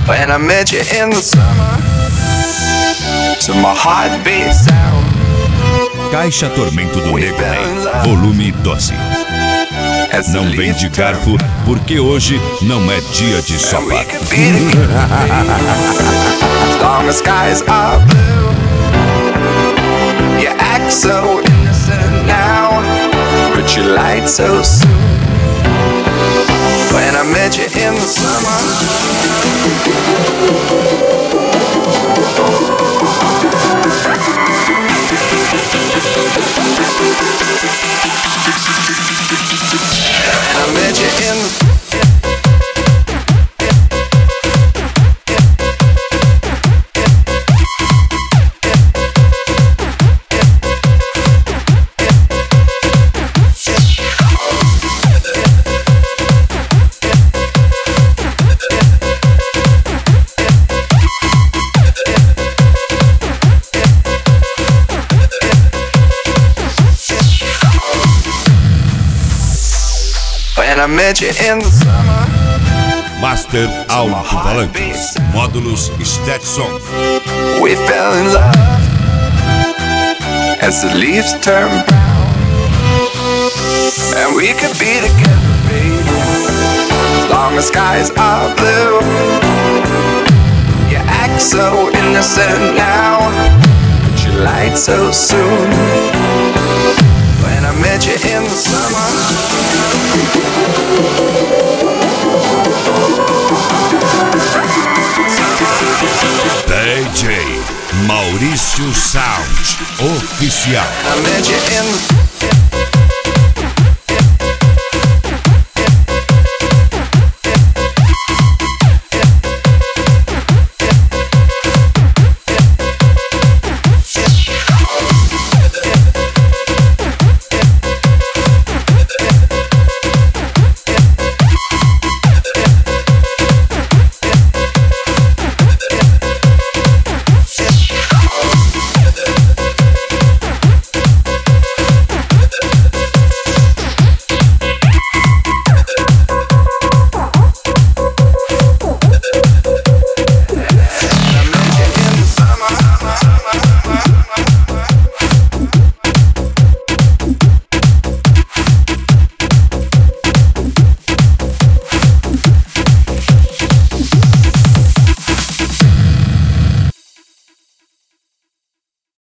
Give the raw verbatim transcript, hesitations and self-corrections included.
When I met you in the summer, to my heartbeat sound. Caixa Tormento do Nego Ney, volume doze. Não vem de garfo, porque hoje não é dia de sopa. As long as skies are blue, you act so innocent now, but you lied so soon. When I met you in the summer, when I met you in the When I met you in the summer. Master Alto-Falantes, módulos Stetson. We fell in love as the leaves turn brown, and we could be together, baby, as long as skies are blue. You act so innocent now, but you lied so soon. When I met you in the summer, D J Maurício Sound Oficial. I met you in the